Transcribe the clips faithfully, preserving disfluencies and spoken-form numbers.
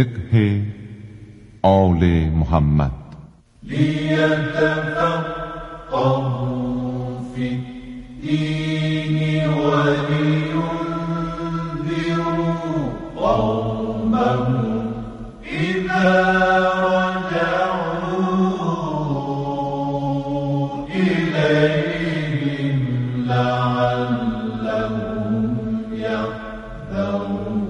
فقه آل محمد. لیتفقهوا فی الدین ولینذروا قومهم اذا رجعوا الیهم لعلهم یحذرون.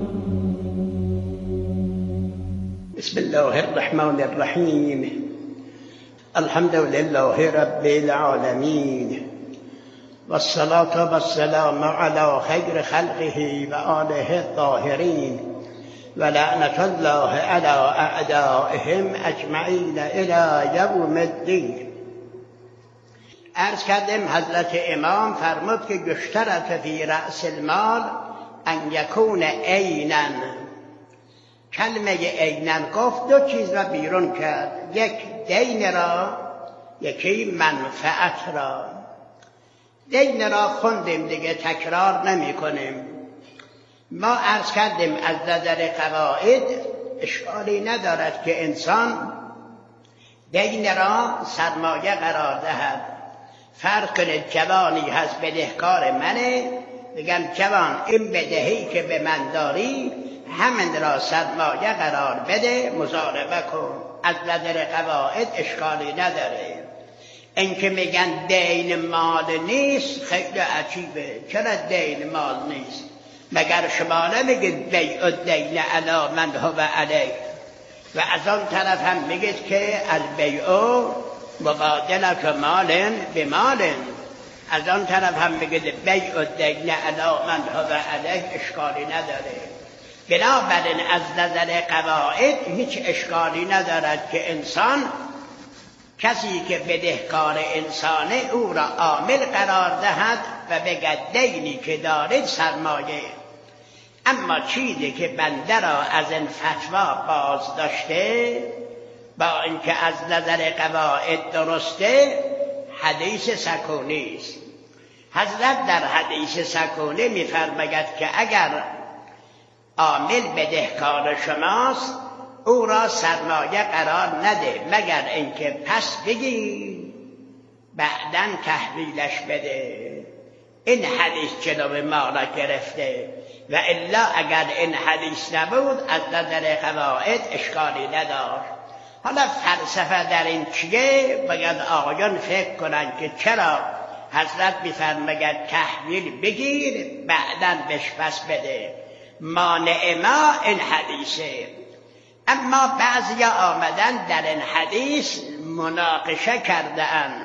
بسم الله الرحمن الرحیم. الحمد لله رب العالمین والصلاة والسلام على خیر خلقه و آله الطاهرین و لعنة الله على اعدائهم اجمعین الی یوم الدین. عرض کردیم حضرت امام فرمود که یشترط فی رأس المال ان یکون عینا. کلمه عینن گفت، دو چیز را بیرون کرد، یک دین را، یکی منفعت را. دین را خوندیم دیگه، تکرار نمی کنیم. ما عرض کردیم از نظر قواعد اشکالی ندارد که انسان دین را سرمایه قرار دهد. فرض کنید جوانی هست بدهکار منه، بگم جوان این بدهی که به من داری همین را سرمایه قرار بده، مضاربه کن. از نظر قواعد اشکالی نداره. این که میگن دین مال نیست خیلی عجیبه. چرا دین مال نیست؟ مگر شما نمیگید بیع الدین علی من هو علیه؟ و از آن طرف هم میگید که البیع مبادله مال بمال. از آن طرف هم میگید بیع الدین علی من هو علیه. اشکالی نداره. بنابراین از نظر قواعد هیچ اشکالی ندارد که انسان، کسی که بدهکار انسانه، او را عامل قرار دهد و بگد دینی که دارید سرمایه. اما چیزی که بنده را از این فتوا باز داشته، با اینکه از نظر قواعد درسته، حدیث سکونی است. حضرت در حدیث سکونی می‌فرماید که اگر عامل بدهکار شماست، او را سرمایه قرار نده مگر اینکه پس بگی بعداً تحویلش بده. این حدیث جلو ما را گرفته و الا اگر این حدیث نبود از نظر قواعد اشکالی نداشت. حالا فلسفه در این چیه؟ باید آقایان فکر کنن که چرا حضرت می‌فرماید تحویل بگیر بعداً بهش پس بده. مانع ما این حدیثه. اما بعضی آمدن در این حدیث مناقشه کرده اند.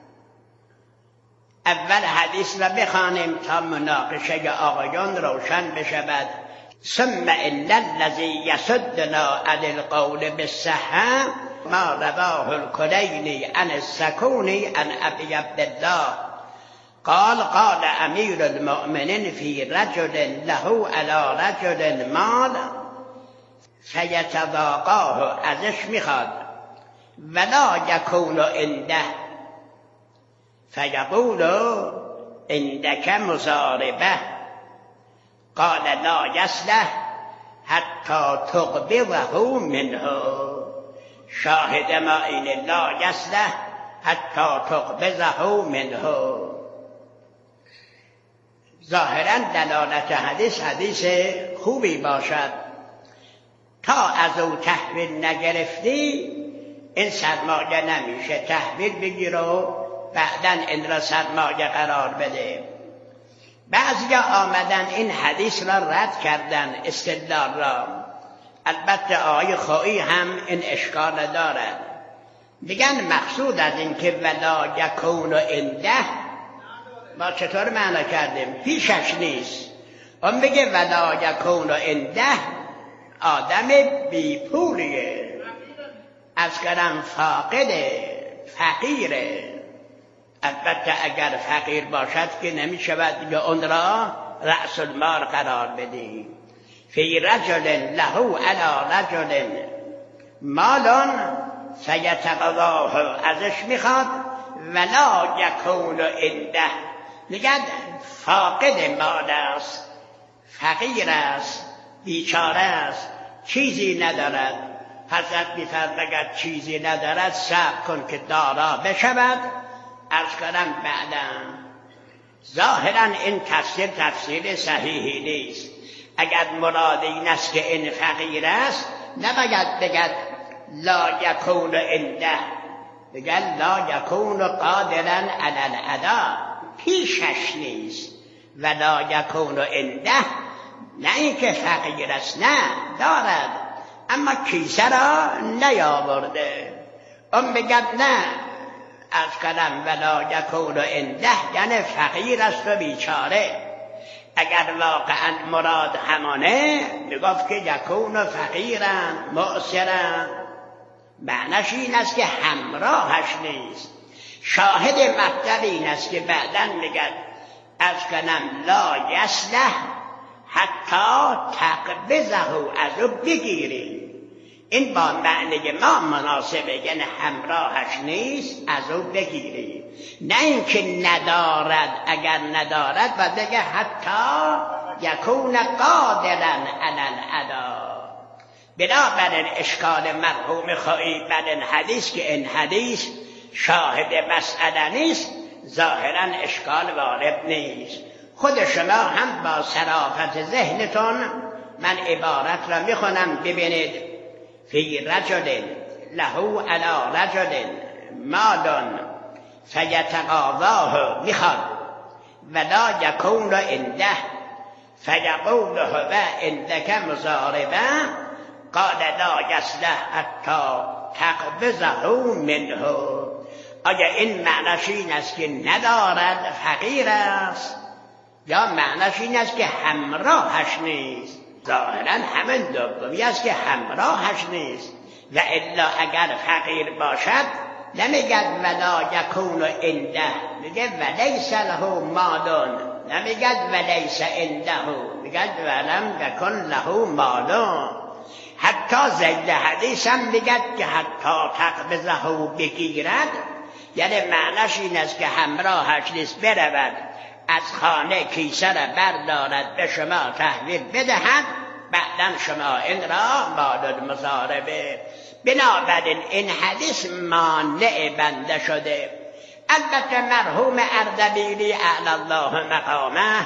اول حدیث را بخوانیم تا مناقشه آقایان روشن بشود. ثم ان الذی یصدنا عن القول بالصحة ما رواه الکلینی عن السکونی عن ابی عبدالله قال قال امیر المؤمنین فی رجل له علی رجل مال فیتذاقاه، ازش میخواد ولا یکون عنده فیقول عندک مضاربه قال لا یصلح حتی تقبضه منه. شاهد ما این لا یصلح حتی تقبضه منه. ظاهرا دلالت حدیث حدیث خوبی باشد. تا از او تحویل نگرفتی این سرمایه نمیشه. تحویل بگیر و بعداً این را سرمایه قرار بده. بعضی آمدن این حدیث را رد کردن، استدلال را. البته آقای خویی هم این اشکال دارد. میگن مقصود از این که ولا یکون عنده، ما چطور معنی کردیم؟ پیشش نیست. اون بگه ولا یکون عنده آدم بی پولیه، از کلم فاقده، فقیره. البته اگر فقیر باشد که نمی شود دیگه اون را رأس المال قرار بدیم. فی رجل له علی رجل مالان فیتقضاه، ازش میخواد ولا یکون عنده. میگن فاقد مال است، فقیر است، بیچاره است، چیزی ندارد. حضرت می‌فرماید چیزی ندارد صبر کن که دارا بشود. عرض کنم بعدا ظاهرا این تفسیر تفسیر صحیحی نیست. اگر مراد این است که این فقیر است نباید بگد لا یکون عنده، بگد لا یکون قادرا علی الادا، پیشش نیست. و لا یکون عنده نه اینکه فقیر است، نه دارد اما کیسه را نیاورده. اون بگد نه از کنم ولا یکون عنده یعنی فقیر است و بیچاره. اگر واقعا مراد همانه میگفت که یکون فقیرن معسرن، معنیش این است که همراهش نیست. شاهد مطلب این است که بعداً میگد از کنم لا یصلح حتی تقبضه از او بگیری. این با معنی ما مناسبه، یعنی همراهش نیست از او بگیری، نه اینکه ندارد. اگر ندارد باید بگه حتی یکون قادرا علی الادا. بنابراین اشکال مرحوم خواهی بر این حدیث که این حدیث شاهد مسئله نیست، ظاهرا اشکال وارد نیست. خود شما هم با صرافت ذهنتون من عبارت را میخونم ببینید. فی رجل له علی رجل مال فیتقاضاه، میخواد ولا یکون عنده فیقول هو عندک مضاربه قال لا یصلح حتی تقبضه منه. آیا این معنیش این است که ندارد فقیر است یا معنیش این است که همراهش نیست؟ ظاهرا همین دومی است که همراهش نیست. و الا اگر فقیر باشد نمیگد ولا یکون عنده، میگه ولیس له مال، نمیگد ولیس عنده، میگد ولم یکن له مال. حتی زید حدیث هم میگد که حتی تقبضه بگیرد، یعنی معنیش این است که همراهش نیست، برود از خانه کیسه را بردارد به شما تحویل بدهد، بعدا شما این را مال المضاربه. بنابراین این حدیث مانع بنده شده. البته مرحوم اردبیلی اعلی الله مقامه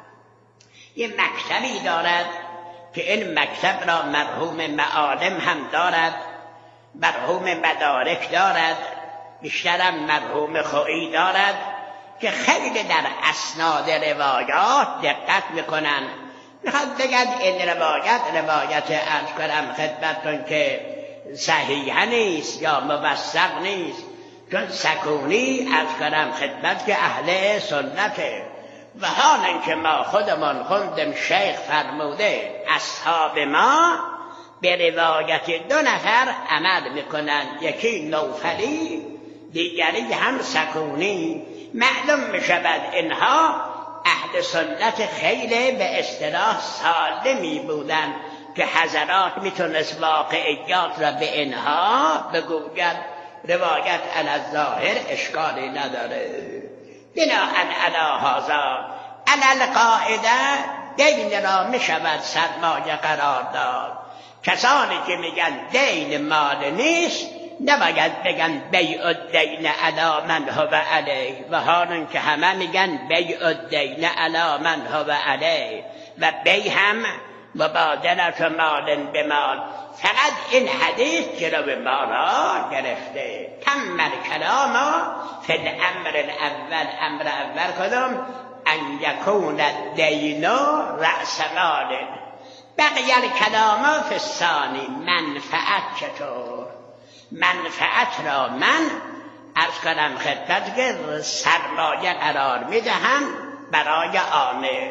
یه مکتبی دارد که این مکتب را مرحوم معالم هم دارد، مرحوم مدارک دارد، بیشترم مرحوم خویی دارد که خیلی در اسناد روایات دقت میکنن. میخواد بگن این روایت روایت عرض کنم خدمتتون که صحیح نیست یا موثق نیست، چون سکونی عرض کنم خدمت که اهل سنته. و حال اینکه ما خودمان خوندیم شیخ فرموده اصحاب ما به روایت دو نفر عمل میکنن، یکی نوفلی دیگری هم سکونی. معلوم میشود اینها اهل سنت خیلی به اصطلاح سالمی بودن که حضرات میتونست واقعیات را به اینها بگوید. روایت علی الظاهر اشکالی نداره. بناءً علی هذا علی القاعده دین را میشود سرمایه قرار داد. کسانی که میگن دین مال نیست نباید بگن بیع الدین علی من هو علیه، و حالن که همه میگن بیع الدین علی من هو علیه و بیع هم مبادلت مال به مال. فقط این حدیث جلو ما را گرفته. تم الکلام فی الامر الاول، امر اول کدام؟ ان یکون الدین رأس مال. بقیه الکلام فی الثانی. منفعت چطور؟ منفعت را من عرض کنم خدمت که سرمایه قرار میدهم برای عامه.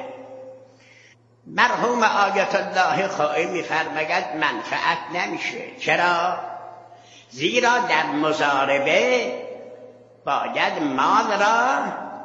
مرحوم آیت الله خواهی میفرماید منفعت نمیشه. چرا؟ زیرا در مضاربه باید مال را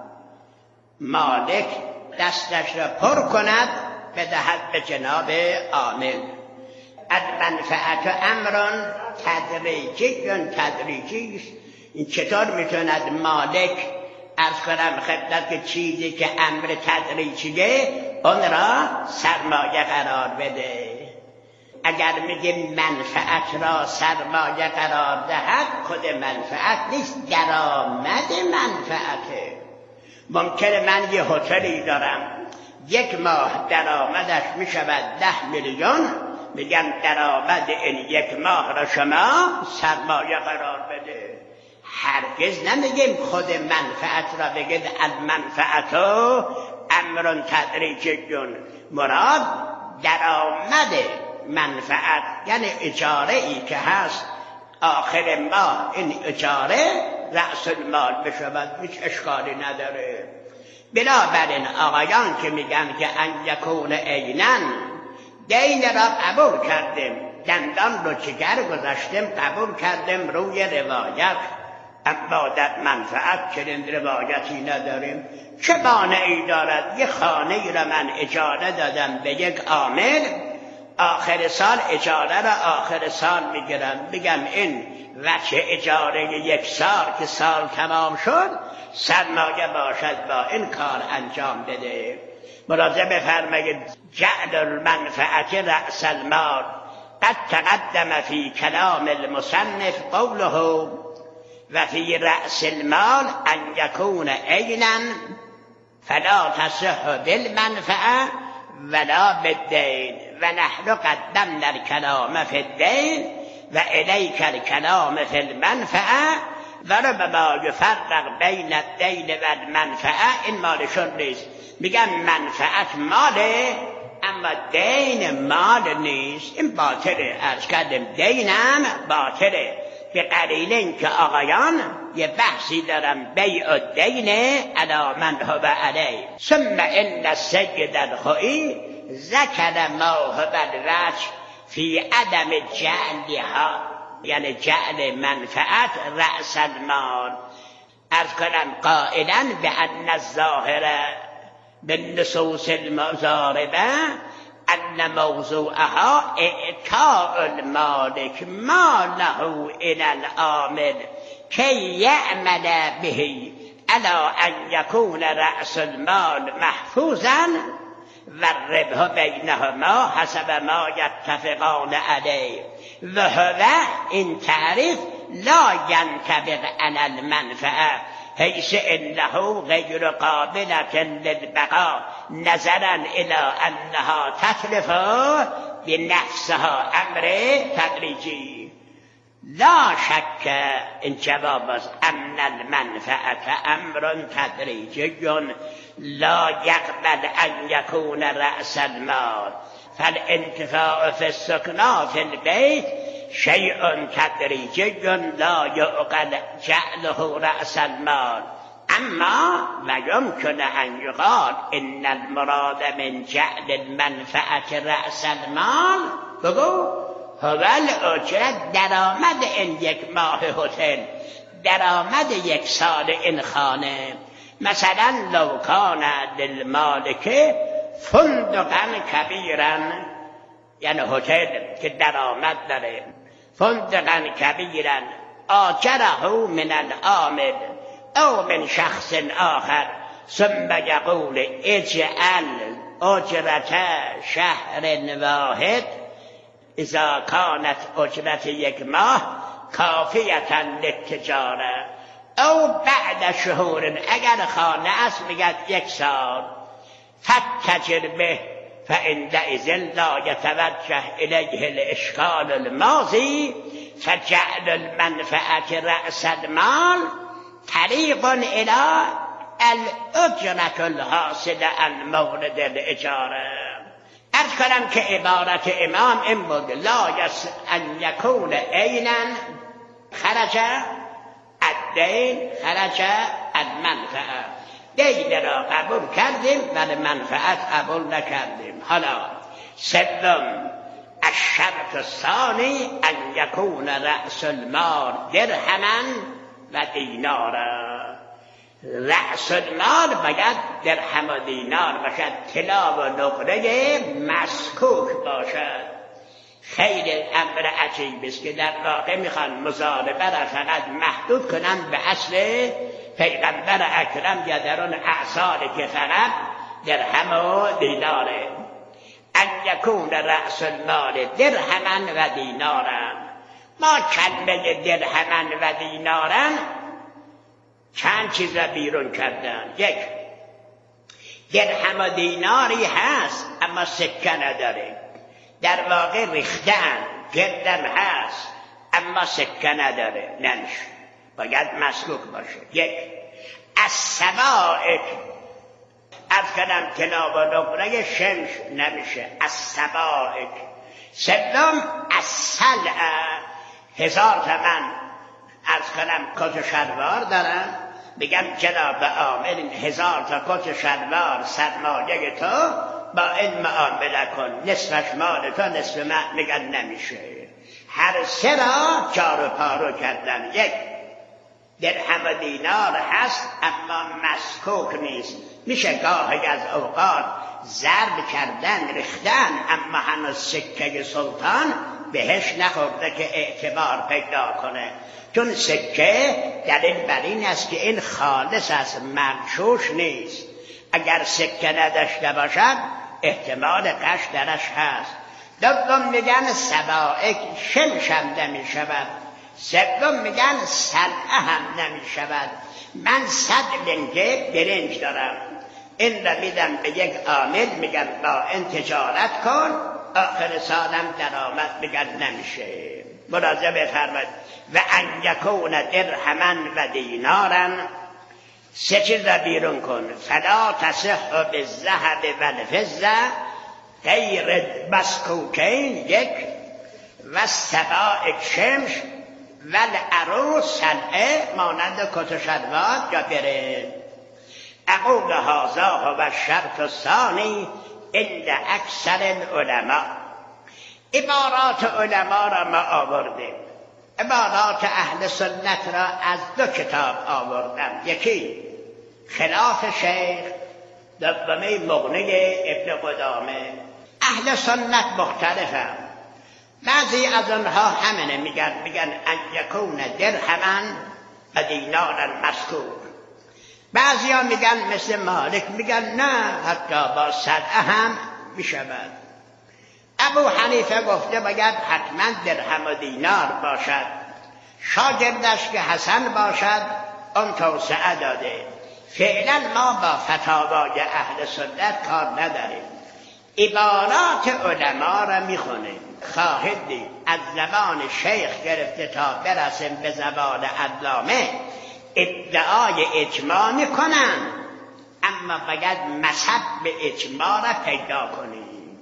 مالک دستش را پر کند بدهد به جناب عامل. المنفعت امران تدریجی تدریجی. این چطور میتوند مالک عرض کنم خدمت که چیزی که امر تدریجیه اون را سرمایه قرار بده؟ اگر میگیم منفعت را سرمایه قرار دهد، خود منفعت نیست، درآمد منفعته. ممکنه من یه هتلی دارم، یک ماه درآمدش میشود ده میلیون، میگم درآمد این یک ماه را شما سرمایه قرار بده. هرگز نمیگیم خود منفعت را بگید المنفعت امر تدریجی. مراد درآمد منفعت یعنی اجاره ای که هست آخر ماه این اجاره رأس المال بشود، هیچ اشکالی نداره. بنابراین آقایان که میگن که ان یکون عینا، دین را قبول کردیم، دندان رو جگر گذاشتیم قبول کردیم روی روایت، اما در منفعت چنین روایتی نداریم. چه مانعی دارد یه خانه ای را من اجاره دادم به یک عامل، آخر سال اجاره را آخر سال میگیرم، بگم این وجه اجاره یک سال که سال تمام شد سرمایه باشد با این کار انجام بده. ملاحظه بفرمایید جعل المنفعت رأس المال. قد تقدم فی کلام المصنف قوله و فی رأس المال ان یکون عینا فلا تصح بالمنفعه ولا بالدین و نحن قدمنا الكلام فی الدین و الیک الکلام فی المنفعه و ربما یفرق بین الدین و المنفعه. این مالشون نیست، میگن منفعت ماله اما دین مال نیست، این باطله. عرض کردیم دینم باطله به قلیل این که آقایان یه بحثی دارم بیع الدین علی من هو علیه. ثم ان السید الخوئی ذکر ما هو الوجه فی عدم جعلها، یعنی جعل منفعت رأس المال. عرض کنم قائلا بأن الظاهر بالنصوص المضاربه ان موضوعها اعطاء المالک ما له الى العامل کی یعمل به الا ان یکون رأس المال محفوظا و الربح بینهما حسب ما یتفقان علیه و هو این تعریف لا ینطبق علی المنفعه حیث انه غیر قابلة للبقاء نظرا الى انها تتلف بنفسها امر تدریجی. لا شک این جواب است ان المنفعه امر تدریجی لا یقبل ان یکون رأس المال فالانتفاع في السكنى في البيت شيء تدریجی لا يعقل جعله رأس المال. اما و يمكن ان يقال ان المراد من جعل المنفعه رأس المال بگو هو الاجرت، درآمد این یک ماه هتل، درآمد یک سال این خانه. مثلا لو کان للمالک فندقا کبیرا، یعنی هتل که درآمد داره، فندقا کبیرا آجره من العامل او من شخص آخر ثم یقول اجعل اجرت شهر واحد اذا کانت اجرت یک ماه کافیتا للتجاره او بعد شهور، اگر خانه است میگد یک سال فتجر به فعندئذ لا يتوجه الیه الاشکال الماضی فجعل المنفعه رأس المال طریق الی الاجرة الحاصله عن مورد الاجاره. عرض کنم که عبارت امام این بود لا یس ان یکون عینا خرج الدین خرج المنفعه. دین را قبول کردیم ولی منفعت قبول نکردیم. حالا سوم الشرط الثانی ان یکون رأس المال درهما و دینارا. رأس المال باید درهم و دینار باشد، طلا و نقره مسکوک باشد. خیلی امر عجیب است که در واقع میخوان مضاربه را فقط محدود کنند به اصل پیغمبر اکرم یا در اون اعصاری که فقط درهم و دیناره. ان یکون رأس المال درهما و دینارا. ما کلمه درهما و دینارا چند چیز را بیرون کردن. یک، درهم و دیناری هست اما سکه نداره، در واقع ریختن، گردن هست اما سکه نداره، نمیشه، باید مسکوک باشه. یک. از سبائک از کنم کناب و نقره شمش نمیشه، از سبائک. سوم از سلعه، هزار تومن از کنم کت شلوار دارن، بگم جناب عامل هزار تا کت شلوار سرمایه تو، با این معامله کن، نصفش مال تو نصف من، میگن نمیشه. هر سه را جار و پارو کردن. یک، درهم و دینار هست اما مسکوک نیست، میشه گاهی از اوقات ضرب کردن، ریختن، اما هنوز سکه سلطان بهش نخورده که اعتبار پیدا کنه، چون سکه دلیل بر این است که این خالص است، مغشوش نیست. اگر سکه نداشته باشد احتمال قش درش هست. دوم میگن سبائک، شمش هم نمی شود. سوم میگن سلعه هم نمی شود. من صد لنگه برنج دارم، این را میدم به یک عامل، میگن با این تجارت کن، آخر سالم درآمد، میگن نمیشه. ملاحظه بفرمایید. و ان یکون درهما و دینارا، سه چیز را بیرون کن. فلا تصح بالذهب والفضه غیر مسکوکین، یک، و سبائک شمش و العروس سلعه مانند کت و شلوار یا برنج. اقول هذا هو الشرط الثانی عند اکثر العلماء. عبارات علما را ما آوردیم، عبارات اهل سنت را از دو کتاب آوردم، یکی خلاف شیخ، دومی مغنی ابن قدامه. اهل سنت مختلفم، بعضی از آنها همینه، میگن میگن ان یکون درهما و دینارا مسکوک. بعضی ها میگن مثل مالک، میگن نه، حتی با سلعه هم میشود. ابو حنیفه گفته باید حتما درهم و دینار باشد، شاگردش که حسن باشد اون توسعه داده. فعلا ما با فتاوای اهل سنت کار نداریم، عبارات علما را میخونیم. خواهد دید از زبان شیخ گرفته تا برسیم به زبان علامه ادعای اجماع میکنن، اما باید مذهب به اجماع را پیدا کنیم.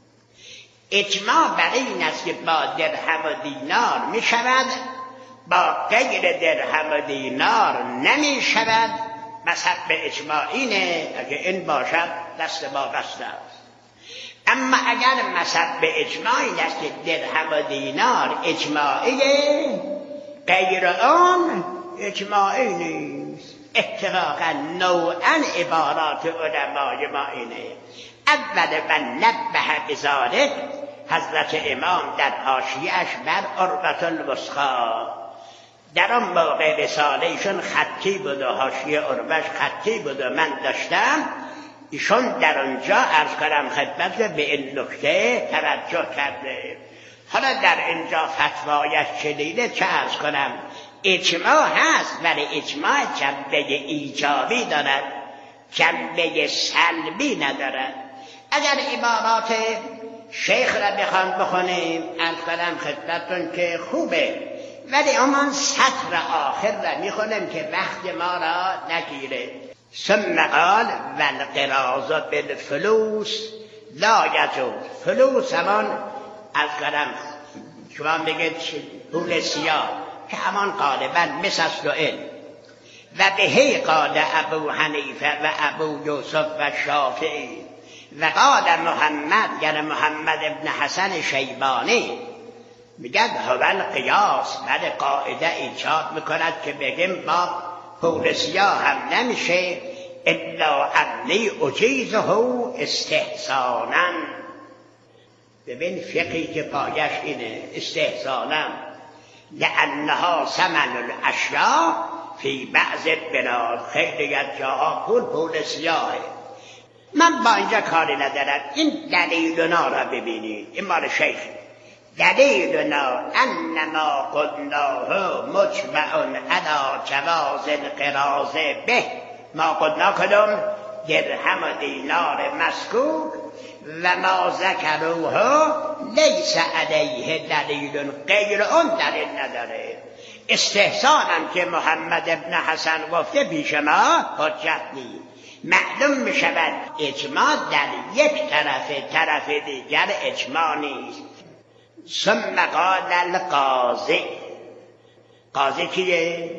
اجماع بر این است که با درهم و دینار می شود، با غیر درهم و دینار نمی شود. مذهب به اجماع اینه، اگه این باشد دست ما بسته است. اما اگر مذهب به اجماع این است که درهم و دینار اجماعیه، غیر آن اجماعی نیست. اتفاقا نوعا عبارات علمای ما اینه. اول و نبه بذالک حضرت امام در حاشیه‌اش بر عروة الوثقی، در آن موقع رساله ایشون خطی بود و حاشیه عروه‌اش خطی بود و من داشتم، ایشون در آنجا عرض کنم خدمت به این نکته توجه کرده. حالا در اینجا فتوایش چنینه، چه عرض کنم، اجماع هست ولی اجماع جنبه ایجابی دارد، جنبه سلبی ندارد. اگر عبارات شیخ را بخوام بخونیم عرض کنم خدمتتون که خوبه، ولی امان سطر آخر را میخونیم که وقت ما را نگیره. ثم قال والقراض بالفلوس لا یجوز. فلوس همان از کنم شما بگید پول سیاه که همان غالبا مثل و این. و بهی قال ابو حنیفه و ابو یوسف و شافعی و قال محمد، یعنی محمد ابن حسن شیبانی، میگد هو القیاس، بله قاعده ایجاد میکند که بگیم با پول سیاه هم نمیشه الا انی اجیزه استحسانا. ببین فقهی که پایش اینه، استحسانا، لانها ثمن الاشیاء فی بعض البلاد. خیلی از جاها پول پول سیاهه، من با اینجا کاری ندارم. این دلیلنا را ببینید، این مال شیخ. دلیلنا انما قلناه مجمع علی جواز القراض به. ما قلنا کدوم؟ درهم و دینار مسکوک و ما ذکروه لیس علیه دلیل، غیر اون دلیل نداره. استحسانم که محمد ابن حسن گفته پیش ما حجت نیست. معلوم می شود اجماع در یک طرف، طرف دیگر اجماع نیست. ثم قال القاضی. قاضی کیه؟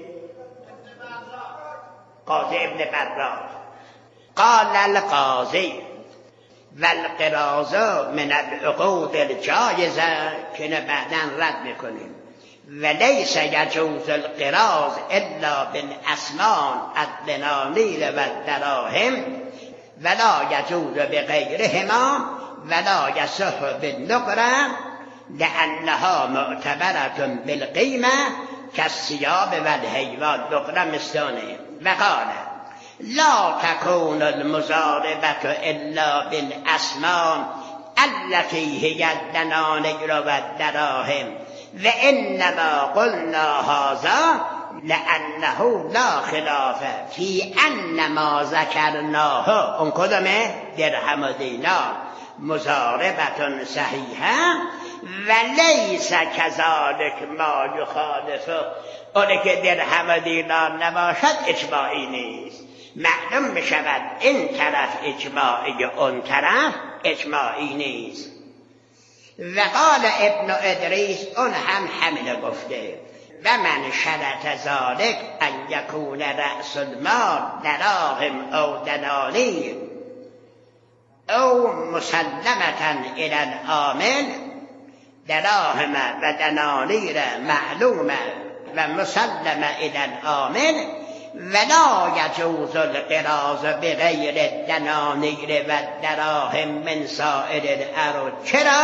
قاضی ابن براق. قال القاضی والقراض من العقود الجایزه، که بعداً رد میکنیم. ولیس یجوز القراض الا بالاسمان الدنانیر و الدراهم ولا یجوز بغیرهما ولا یصح بالنقره لانها معتبره بالقیمه کالثياب والحیوان. نقره مثلانه. وقال لا تكون المضاربه الا بالاسمان التي هي الدنانیر و الدراهم و انما قلنا هذا لانه لا خلاف فی ان ما ذکرناه. اون کدامه؟ درهم و دینار. مضاربه صحیحه و لیس کذالک ما یخالفه. اونه که درهم و دینار نباشد اجماعی نیست. معلوم می شود این طرف اجماعی، اون طرف اجماعی نیست. وقال ابن ادریس، اون هم همینه گفته. و من شرط ذالک ان یکون رأس المال دراهم او دنانیر او مسلمتا الى العامل. دراهم و دنانیر معلومه و مسلمه الى العامل ولا یجوز القراض بغیر الدنانیر و الدراهم من سائر الارض. چرا؟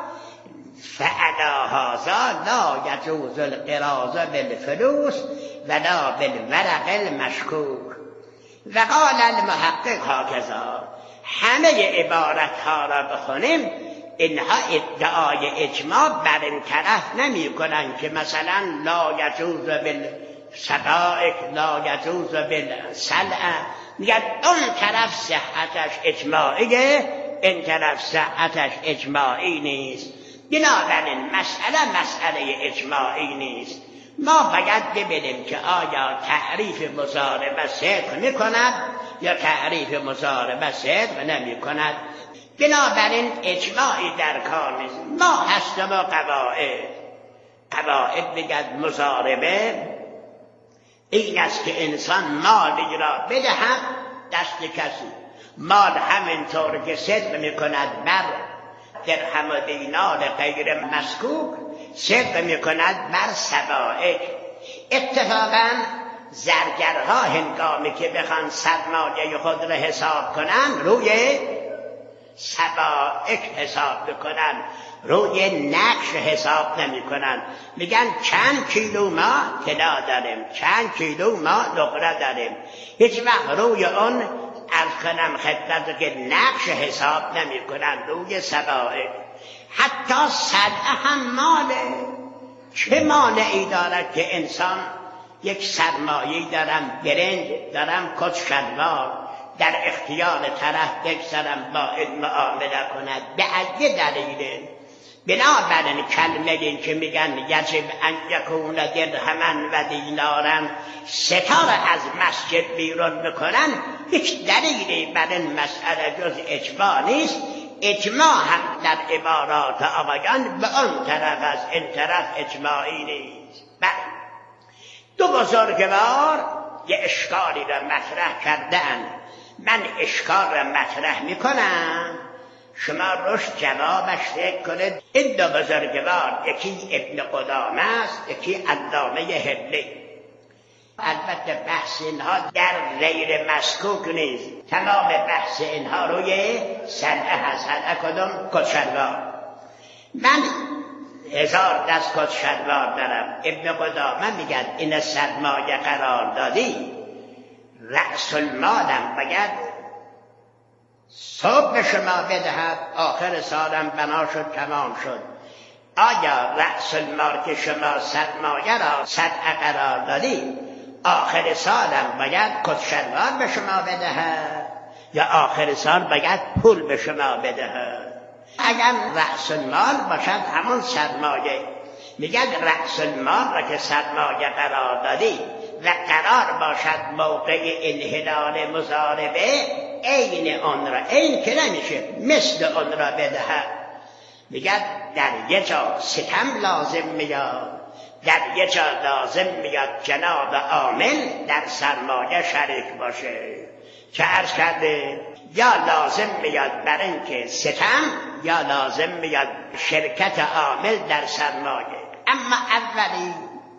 فعلی هذا لا یجوز القراض بالفلوس ولا بالورق المشکوک. و قال المحقق هكذا. همه عبارت ها را بخونیم، اینها ادعای اجماع بر این طرف نمی کنند که مثلا لا یجوز بالسبائک لا یجوز بالسلع. میگن اون طرف صحتش اجماعیه، این طرف صحتش اجماعی نیست. بنابراین مسئله مسئله اجماعی نیست. ما باید ببینیم که آیا تعریف مضاربه صدق میکند یا تعریف مضاربه صدق نمی کند. بنابراین اجماعی در کار نیست. ما هستم و قواعد. قواعد بگد مضاربه این است که انسان مالی را بدهد دست کسی. مال همینطور که صدق میکند بر درهم و دینار غیر مسکوک، صدق میکند بر سبائک. اتفاقا زرگرها هنگامی که بخوان سرمایه خود را حساب کنن روی سبائک حساب بکنن، روی نقش حساب نمی کنن. میگن چند کیلو ما طلا داریم، چند کیلو ما نقره داریم. هیچ وقت روی اون از کنم خدمت که نقش حساب نمی کنن، روی سبائک. حتی صدقه هم ماله. چه مانعی دارد که انسان یک سرمایه‌ای دارم برنج، دارم کت شلوار، در اختیار طرف بگذارم با این معامله کند؟ به اگه دلیله. بنابراین کلمه این که میگن یجب ان یکون درهما و دینارا ستاره از مسجد بیرون میکنن، هیچ دلیلی بر این مسئله جز اجماع نیست. اجماع هم در عبارات آقایان به اون طرف از این طرف اجماعی نیست. بله، دو بزرگوار یه اشکالی را مطرح کردن. من اشکال را مطرح میکنم، شما روش جوابش فکر کنید. این دو بزرگوار، یکی ابن قدامه است، یکی علامه حلی. البته بحث اینها در غیر مسکوک نیست، تمام بحث اینها روی صنعه هست. صنعه کدوم؟ کت شلوار. من هزار دست کت شلوار دارم. ابن قدامه میگن این سرمایه قرار دادی، رأس المالم باید صبح به شما بدهد، آخر سالم بنا شد تمام شد. آیا رأس المال که شما سرمایه را صدقه قرار دادید آخر سالم باید کتشلوار به شما بدهد یا آخر سال باید پول به شما بدهد؟ اگر رأس المال باشد همون سرمایه، میگه رأس المال را که سرمایه قرار دادی و قرار باشد موقع انحلال مضاربه عین آن را، عین که نمیشه مثل آن را بدهد. میگه در یه جا ستم لازم میاد، در یه جا لازم میاد جناب عامل در سرمایه شریک باشه که عرض کرده یا لازم میاد بر اینکه ستم یا لازم میاد شرکت عامل در سرمایه. اما اولی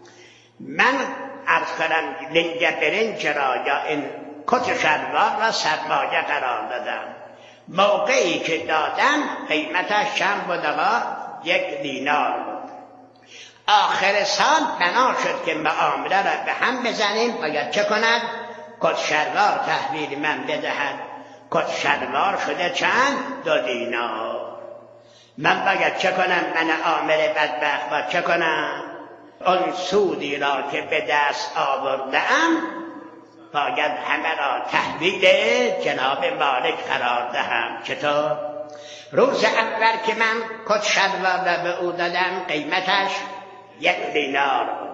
من عرض کنم لنگ برنج را یا این کت شلوار را سرمایه قرار دادم. موقعی که دادم قیمتش چند بود آقا؟ یک دینار بود. آخر سال بنا شد که معامله را به هم بزنیم، باید چه کند؟ کت شلوار تحویل من بدهد. کت شلوار شده چند؟ دو دینار. من باید چه کنم؟ من عامل بدبخت باید چه کنم؟ اون سودی را که به دست آوردم باید همه را تحویل جناب مالک قرار دهم. چطور؟ روز اول که من کت شلوار را به او دادم قیمتش یک دینار بود.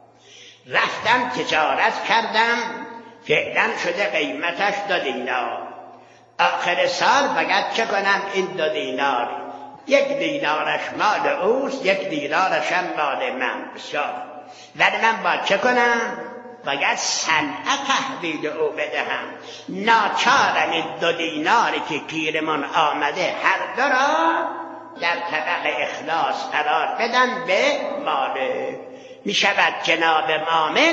رفتم تجارت کردم، فعلا شده قیمتش دو دینار. آخر سال باید چه کنم؟ این دو دینار، یک دینارش مال اوست، یک دینارش هم مال من. بسیار. ولی من باید چه کنم؟ باید صنعه تحویل او بدهم. ناچارم این دو دیناری که گیرمان آمده هر دو را در طبق اخلاص قرار بدن به مالک. می شود جناب عامل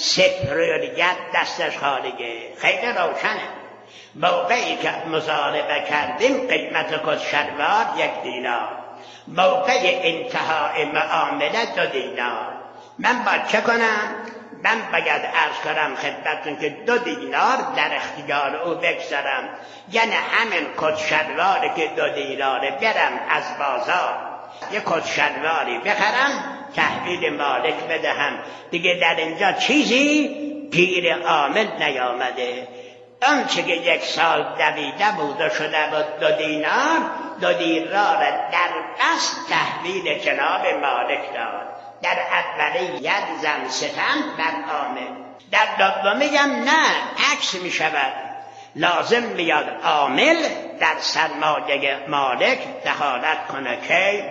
سپریت دستش خالیه. خیلی روشنه. موقعی که مضاربه کردیم قیمت کت شلوار یک دینار، موقع انتهای معامله دو دینار. من باید چه کنم؟ من باید عرض کنم خدمتتون که دو دینار در اختیار او بگذارم، یعنی همین کت شلواری که دو دیناره برم از بازار یک کت شلواری بخرم تحویل مالک بدهم. دیگه در اینجا چیزی گیر عامل نیامده. آنچه که یک سال دویده بود و شده بود دو دینار، دو دینار در قصد تحویل جناب مالک داد. در اولیت زن ستم بر عامل، در دومی هم نه، عکس می شود. لازم میاد عامل در سرمایه مالک دخالت کنه که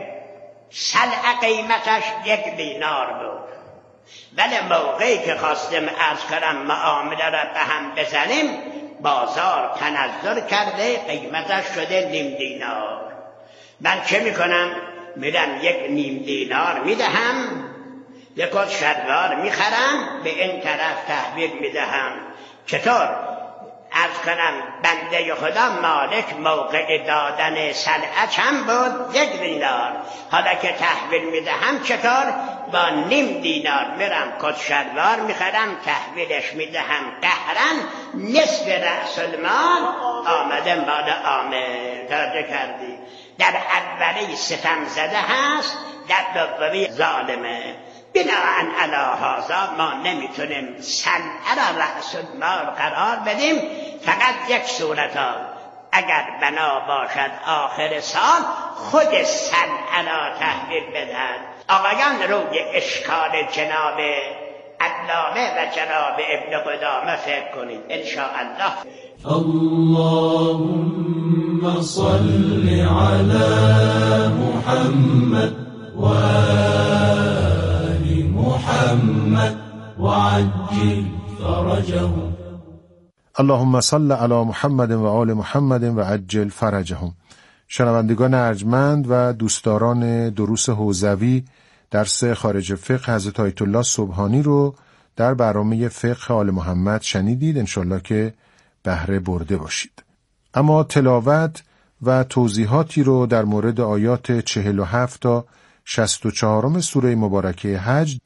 سلع قیمتش یک دینار بود، ولی موقعی که خواستم عرض کنم معامله را به هم بزنیم بازار تنزل کرده قیمتش شده نیم دینار. من چه میکنم؟ میرم یک نیم دینار میدهم، یک کت شلوار میخرم به این طرف تحویل میدهم. چطور؟ عرض کنم بنده خدا مالک موقع دادن سلعه چند بود؟ یک دینار. حالا که تحویل میدهم چطور؟ با نیم دینار میرم کت شلوار میخرم تحویلش میدهم قهرن، نصف رأس المال آمده مال عامل. توجه کردی؟ در اولی ستم زده هست، در دومی ظالمه. بناهن علی هذا ما نمیتونیم صنعه را رأس المال قرار بدیم. فقط یک صورت ها اگر بنا باشد آخر سال خود صنعه را تحویل بدهد. آقایان روی اشکال جناب علامه و جناب ابن قدامه فکر کنید انشاءالله. اللهم صل على محمد و آل محمد وعجل فرجهم. اللهم صل علی محمد و آل محمد و عجل فرجهم. شنوندگان ارجمند و دوستداران دروس حوزوی درس خارج فقه حضرت آیت الله سبحانی رو در برنامه فقه آل محمد شنیدید. انشالله که بهره برده باشید. اما تلاوت و توضیحاتی رو در مورد آیات چهل و هفت تا شصت و چهار سوره مبارکه حج